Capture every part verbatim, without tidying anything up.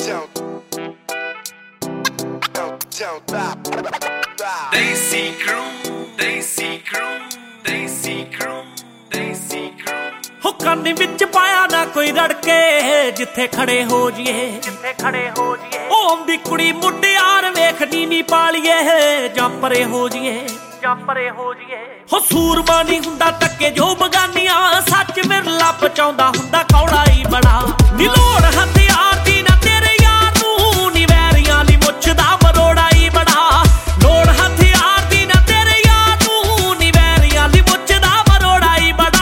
Desi crew, Desi crew, Desi crew, Desi crew। ਹੋ ਕੰਨ ਵਿੱਚ ਪਾਇਆ ਨਾ ਕੋਈ ਰੜਕੇ, ਜਿੱਥੇ ਖੜੇ ਹੋ ਜੀਏ, ਜਿੱਥੇ ਖੜੇ ਹੋ ਜੀਏ। ਉਹ ਆਉਂਦੀ ਕੁੜੀ ਮੁਟਿਆਰ ਵੇਖਣੀ ਨੀ ਪਾਲੀਏ, ਜਾਂ ਪਰੇ ਹੋ ਜੀਏ, ਜਾਂ ਪਰੇ ਹੋ ਜੀਏ। ਹੋ ਸੂਰਮਾ ਨੀ ਹੁੰਦਾ ਟੱਕੇ ਜੋ ਬਗਾਨੀਆਂ, ਸੱਚ ਵਿਰਲਾ ਪਚਾਉਂਦਾ ਹੁੰਦਾ ਕੌੜਾ ਹੀ ਬੜਾ। ਨੀ ਲੋੜ ਹਥਿਆਰ ਦੀ ਨਾ ਤੇਰੇ ਯਾਰ ਨੂੰ, ਨੀ ਵੈਰੀਆਂ ਲਈ ਮੁੱਛ ਦਾ ਮਰੋੜਾ ਹੀ ਬੜਾ। ਲੋੜ ਹਥਿਆਰ ਦੀ ਨਾ ਤੇਰੇ ਯਾਰ ਨੂੰ, ਨੀ ਵੈਰੀਆਂ ਲਈ ਮੁੱਛ ਦਾ ਮਰੋੜਾ ਹੀ ਬੜਾ।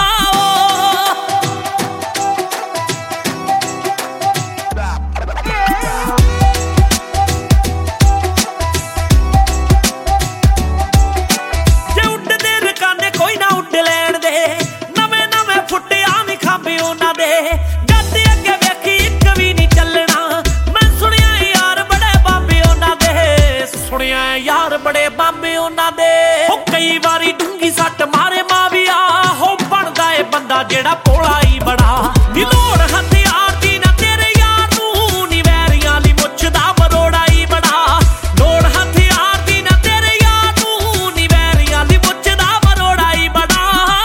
ਜੇ ਉੱਡਦੇ ਰਕਾਨੇ ਕੋਈ ਨਾ ਉੱਡ ਲੈਣ ਦੇ, ਨਵੇਂ ਨਵੇਂ ਫੁੱਟਿਆ ਨੀ ਖਾਂਬੇ ਉਹਨਾਂ ਦੇ। ਜੱਟ ਅੱਗੇ ਵੇਖੀ ਇੱਕ ਵੀ ਨੀ ਚੱਲਣਾ, ਮੈਂ ਸੁਣਿਆ ਯਾਰ ਬੜੇ ਬਾਬੇ ਉਹਨਾਂ ਦੇ, ਸੁਣਿਆ ਯਾਰ ਬੜੇ ਬਾਬੇ ਉਹਨਾਂ ਦੇ। ਹੋ ਕਈ ਵਾਰੀ ਡੂੰਗੀ ਸੱਟ ਮਾਰੇ ਮਾਵੀਆ, ਹੋ ਬਣਦਾ ਏ ਬੰਦਾ ਜਿਹੜਾ ਭੋਲਾ ਹੀ ਬੜਾ। ਨੀ ਲੋੜ ਹਥਿਆਰ ਦੀ ਨਾ ਤੇਰੇ ਯਾਰ ਨੂੰ, ਨੀ ਵੈਰੀਆਂ ਲਈ ਮੁੱਛ ਦਾ ਮਰੋੜਾ ਹੀ ਬੜਾ। ਲੋੜ ਹਥਿਆਰ ਦੀ ਨਾ ਤੇਰੇ ਯਾਰ ਨੂੰ, ਨੀ ਵੈਰੀਆਂ ਲਈ ਮੁੱਛ ਦਾ ਮਰੋੜਾ ਹੀ ਬੜਾ।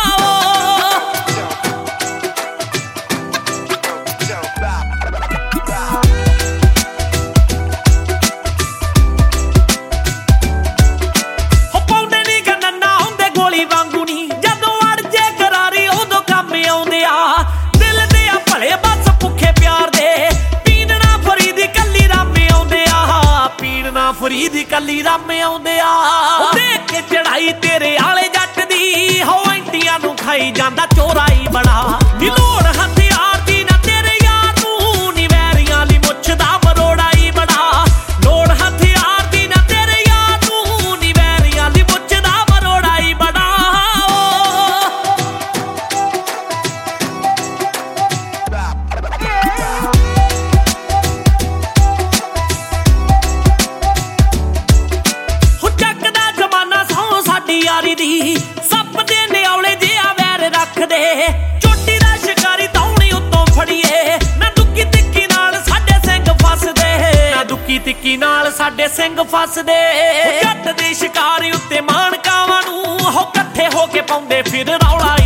ਹੋ ਪਾਉਂਦੇ ਨੀ ਗੰਨਾ ਹੁੰਦੇ ਗੋਲੀ ਵਾਂਗੂ ਨੀ, ਜਦੋਂ ਅੜ ਜੇ ਕਰਾਰੀ ਉਦੋਂ ਕੰਮ ਆਉਂਦੇ ਆ। ਦਿਲ ਦੇ ਆ ਭਲੇ ਬਸ ਭੁੱਖੇ ਪਿਆਰ ਦੇ, ਪੀਣ ਨਾ ਫਰੀਦੀ ਕੱਲੀ ਰਾਮੇ ਆਉਂਦੇ ਆ, ਪੀਣ ਨਾ ਫਰੀਦੀ ਕੱਲੀ ਰਾਮੇ ਆਉਂਦੇ ਆ। ਉਹ ਦੇਖ ਕੇ ਚੜਾਈ ਤੇਰੇ ਆਲੇ ਜੱਟ ਦੀ, ਹੋ ਐਂਟੀਆਂ ਨੂੰ ਖਾਈ ਜਾਂਦਾ ਚੋਰਾ ਹੀ ਬੜਾ। ਨੀ ਲੋੜ ਹਥਿਆਰ ਦੀ ਨਾ ਤੇਰੇ ਯਾਰ ਨੂੰ, ਨੀ ਵੈਰੀਆਂ ਲਈ ਮੁੱਛ ਦਾ ਮਰੋੜਾ ਹੀ ਬੜਾ। ਲੋੜ ਹਥਿਆਰ ਦੀ ਨਾ ਤੇਰੇ ਯਾਰ ਨੂੰ, ਨੀ ਵੈਰੀਆਂ ਲਈ ਮੁੱਛ ਦਾ ਮਰੋੜਾ ਹੀ ਬੜਾ। ਹੋ ਚੱਕਦਾ ਜ਼ਮਾਨਾ ਸਹੁੰ ਸਾਡੀ ਯਾਰੀ ਦੀ, ਸੱਪ ਦੇ ਨਿਆਉਲੇ ਜਿਹਾ ਵੈਰ ਰੱਖਦੇ। ਚੋਟੀ ਦਾ ਸ਼ਿਕਾਰੀ ਦੌਣੀ ਉੱਤੋਂ ਫੜੀਏ, ਨਾ ਦੁੱਕੀ ਤਿੱਕੀ ਨਾਲ ਸਾਡੇ ਸਿੰਘ ਫਸਦੇ, ਨਾ ਦੁੱਕੀ ਤਿੱਕੀ ਨਾਲ ਸਾਡੇ ਸਿੰਘ ਫਸਦੇ। ਜੱਟ ਦੇ ਸ਼ਿਕਾਰੀ ਉੱਤੇ ਮਾਣਕਾਵਾਂ ਨੂੰ, ਹੋ ਇਕੱਠੇ ਹੋ ਕੇ ਪਾਉਂਦੇ ਫਿਰ ਰੌਲਾ